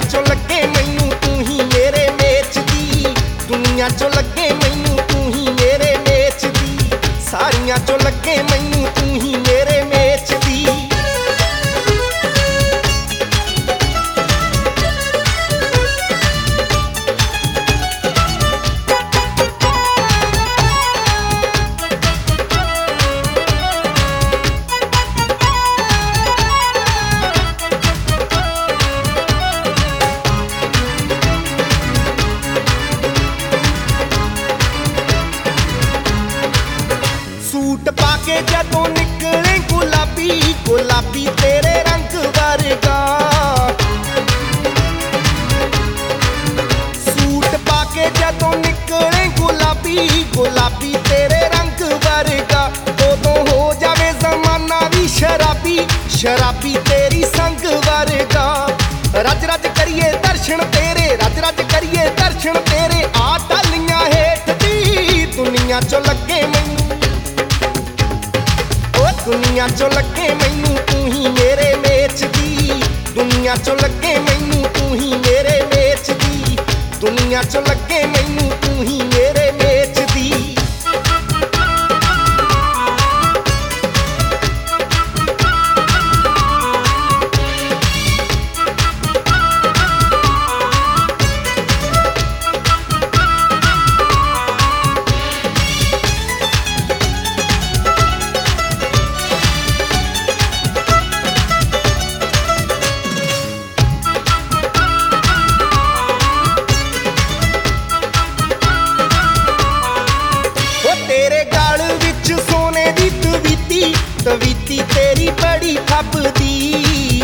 चो लगे मैनू तू ही मेरे मेच दी, दुनिया चो लगे मैनू तू ही मेरे मेच दी, सारियां चो लगे मैनू तू ही मेरे मेच दी। सूट पाके जदों निकले गुलाबी गुलाबी तेरे रंग वर्गा, सूट पाके जदों निकले गुलाबी गुलाबी तेरे रंग वर्गा, उदों हो जावे जमाना भी शराबी शराबी तेरी संग वर्गा। रज रज करिए दर्शन तेरे, रज रज करिए दर्शन तेरे, आ टालियां हेठ दी दुनिया चो लगे मैनू, दुनिया चो लगे मैनू तू ही मेरे मेच दी, दुनिया चो लगे मैनू तू ही मेरे मेच दी, दुनिया चो लगे मैनू तू ही मेरे मेच दी। तवीती तेरी बड़ी खपदी,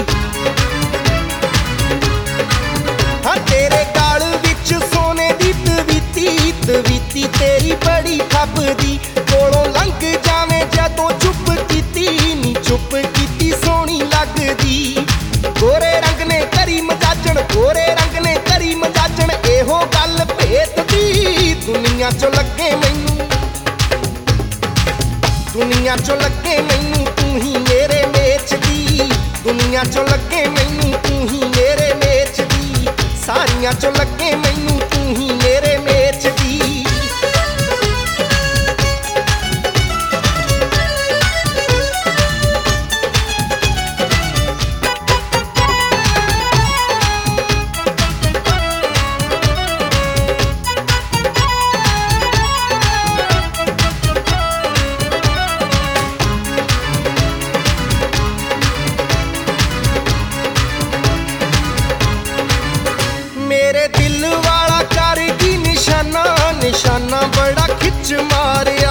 हाँ तेरे गाल विच सोने दी तवीती तवीती तेरी बड़ी खपदी, कोलों लंघ जावे जदों चुप कीती नी चुप कीती सोहनी लगदी। गोरे रंग ने करी मजाजण, गोरे रंग ने करी मजाजण, एहो गल भेत दी दुनिया चो लगे मैनू, दुनिया चो लगे मैनू तू ही मेरे मेच दी, दुनिया चो लगे मैनू तू ही मेरे मेच दी, सारियां चो लगे मैनू तू ही मेरे मेच दी। मेरे दिल वाला कर की निशाना निशाना बड़ा खिच मारिया,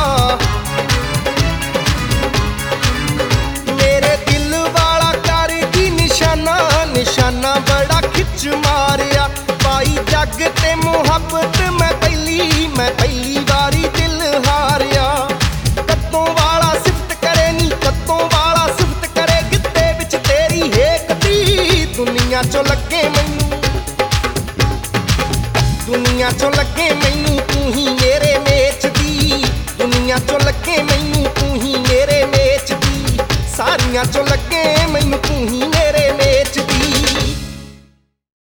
मेरे दिल वाला कर की निशाना निशाना बड़ा खिच मारिया, पाई जग ते मुहब्बत मैं पहली बारी दिल हारिया। कत्तों वाला सिफत करे नी कत्तों वाला सिफत करे, गित्ते विच तेरी हेक दी दुनिया चो लगे मैनू, दुनिया चो लगे मैनू तू ही मेरे मेच दी, दुनिया चो लगे मैनू तू ही मेरे मेच दी, सारियां चो लगे मैनू तू ही